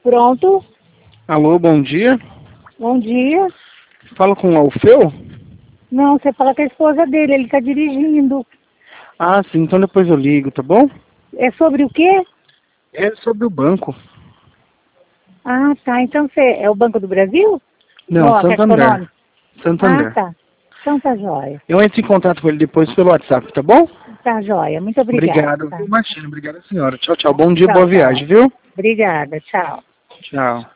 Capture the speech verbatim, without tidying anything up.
Pronto. Alô, bom dia. Bom dia. Falo com o Alfeu? Não, você fala com a esposa dele, ele está dirigindo. Ah, sim, então depois eu ligo, tá bom? É sobre o quê? É sobre o banco. Ah, tá. Então você é o Banco do Brasil? Não, Ó, Caixa Santander. Econômica. Ah, Santander. tá. Então tá jóia. Eu entro em contato com ele depois pelo WhatsApp, tá bom? Tá jóia. Muito obrigada. Obrigado, Tá. viu, Martina? Obrigado, senhora. Tchau, tchau. Bom dia, Tchau, boa tchau. viagem, viu? Obrigada. Tchau. Tchau.